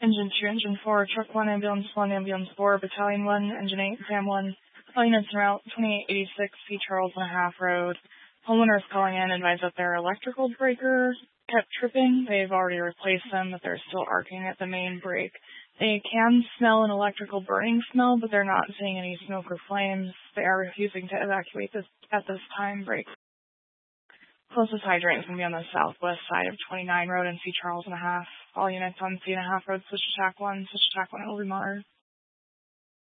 Engine 2, Engine 4, Truck 1, Ambulance 4, Battalion 1, Engine 8, Fam 1. All units en route, 2886 C. Charles and a Half Road. Homeowners calling in advise that their electrical breaker kept tripping. They've already replaced them, but they're still arcing at the main brake. They can smell an electrical burning smell, but they're not seeing any smoke or flames. They are refusing to evacuate at this time. Brake. Closest hydrant is going to be on the southwest side of 29 Road and C. Charles and a Half. All units on C and a Half Road, switch to TAC 1. Switch to TAC 1, it will be monitored.